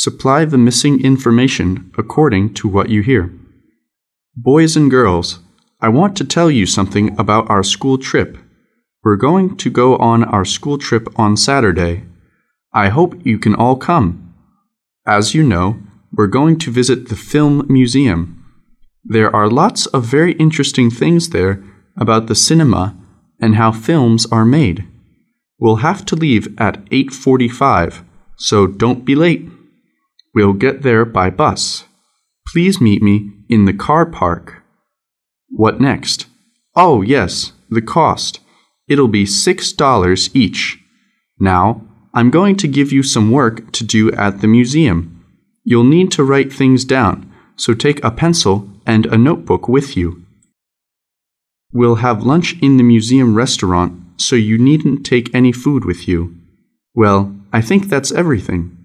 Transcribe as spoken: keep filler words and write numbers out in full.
Supply the missing information according to what you hear. Boys and girls, I want to tell you something about our school trip. We're going to go on our school trip on Saturday. I hope you can all come. As you know, we're going to visit the Film Museum. There are lots of very interesting things there about the cinema and how films are made. We'll have to leave at eight forty-five, so don't be late. We'll get there by bus. Please meet me in the car park. What next? Oh, yes, the cost. It'll be six dollars each. Now, I'm going to give you some work to do at the museum. You'll need to write things down, so take a pencil and a notebook with you. We'll have lunch in the museum restaurant, so you needn't take any food with you. Well, I think that's everything.